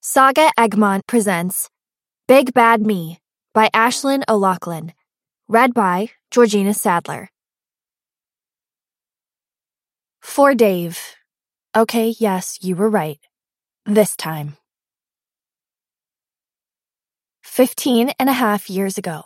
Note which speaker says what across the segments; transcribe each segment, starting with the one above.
Speaker 1: Saga Egmont presents Big Bad Me by Aislinn O'Loughlin. Read by Georgina Sadler. For Dave. Okay, yes, you were right. This time. 15.5 years ago.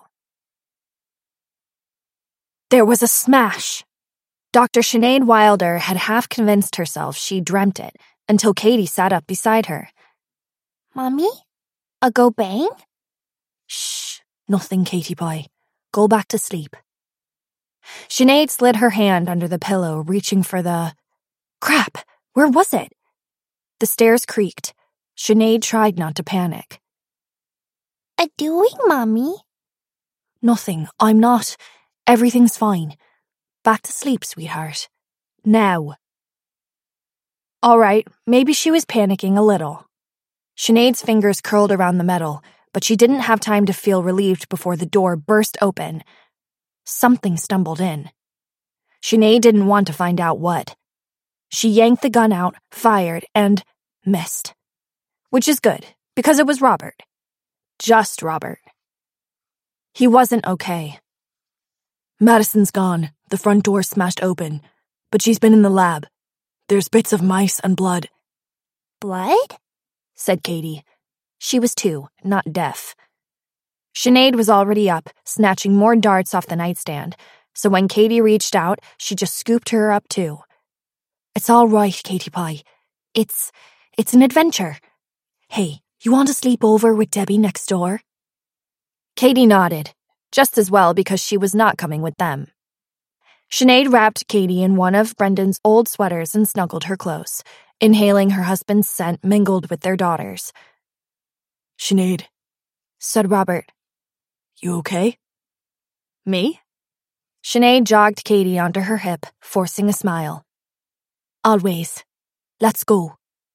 Speaker 1: There was a smash. Dr. Sinead Wilder had half convinced herself she dreamt it until Katie sat up beside her. Mommy? A go bang? Shh, nothing, Katie Pie. Go back to sleep. Sinead slid her hand under the pillow, reaching for the... Crap, where was it? The stairs creaked. Sinead tried not to panic. A doing, Mommy? Nothing, I'm not. Everything's fine. Back to sleep, sweetheart. Now. All right, maybe she was panicking a little. Sinead's fingers curled around the metal, but she didn't have time to feel relieved before the door burst open. Something stumbled in. Sinead didn't want to find out what. She yanked the gun out, fired, and missed. Which is good, because it was Robert. Just Robert. He wasn't okay. Madison's gone. The front door smashed open, but she's been in the lab. There's bits of mice and blood. Blood? Said Katie. She was 2, not deaf. Sinead was already up, snatching more darts off the nightstand, so when Katie reached out, she just scooped her up too. It's all right, Katie Pie. It's an adventure. Hey, you want to sleep over with Debbie next door? Katie nodded, just as well because she was not coming with them. Sinead wrapped Katie in one of Brendan's old sweaters and snuggled her close, inhaling her husband's scent mingled with their daughter's. Sinead, said Robert. You okay? Me? Sinead jogged Katie onto her hip, forcing a smile. Always. Let's go.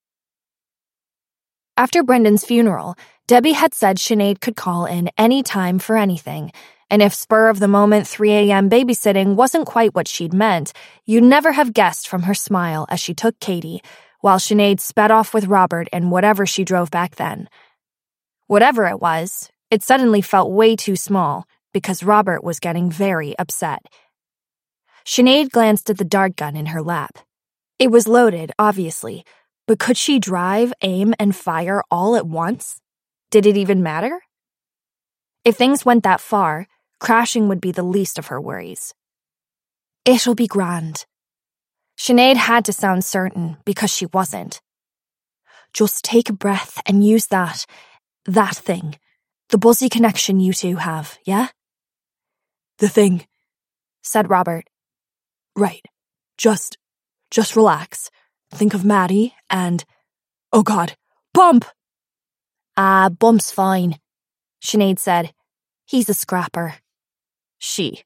Speaker 1: After Brendan's funeral, Debbie had said Sinead could call in any time for anything, and if spur-of-the-moment 3 a.m. babysitting wasn't quite what she'd meant, you'd never have guessed from her smile as she took Katie, while Sinead sped off with Robert and whatever she drove back then. Whatever it was, it suddenly felt way too small, because Robert was getting very upset. Sinead glanced at the dart gun in her lap. It was loaded, obviously, but could she drive, aim, and fire all at once? Did it even matter? If things went that far, crashing would be the least of her worries. It'll be grand. Sinead had to sound certain because she wasn't. Just take a breath and use that thing. The buzzy connection you two have, yeah? The thing, said Robert. Right. Just relax. Think of Maddie and... Oh God, Bump! Bump's fine, Sinead said. He's a scrapper. She?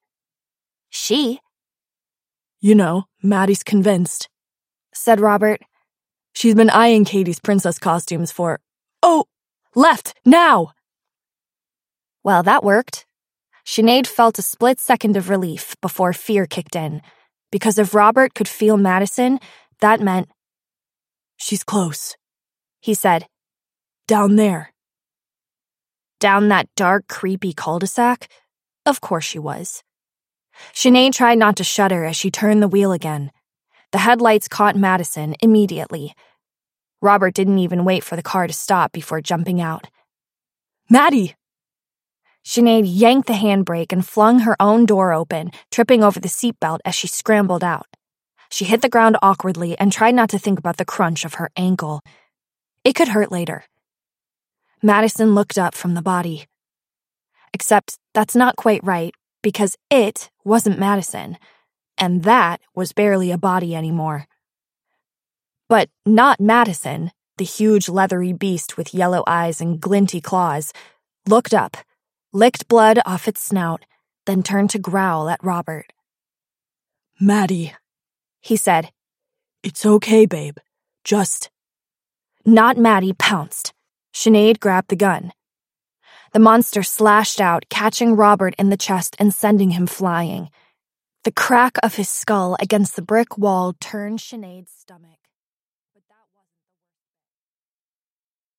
Speaker 1: You know, Maddie's convinced, said Robert. She's been eyeing Katie's princess costumes for... Oh, left, now! Well, that worked. Sinead felt a split second of relief before fear kicked in, because if Robert could feel Madison, that meant... She's close, he said. Down there. Down that dark, creepy cul-de-sac? Of course she was. Sinead tried not to shudder as she turned the wheel again. The headlights caught Madison immediately. Robert didn't even wait for the car to stop before jumping out. Maddie! Sinead yanked the handbrake and flung her own door open, tripping over the seatbelt as she scrambled out. She hit the ground awkwardly and tried not to think about the crunch of her ankle. It could hurt later. Madison looked up from the body. Except that's not quite right, because it wasn't Madison, and that was barely a body anymore. But not Madison, the huge leathery beast with yellow eyes and glinty claws, looked up, licked blood off its snout, then turned to growl at Robert. Maddie, he said. It's okay, babe. Just... Not Maddie pounced. Sinead grabbed the gun. The monster slashed out, catching Robert in the chest and sending him flying. The crack of his skull against the brick wall turned Sinead's stomach.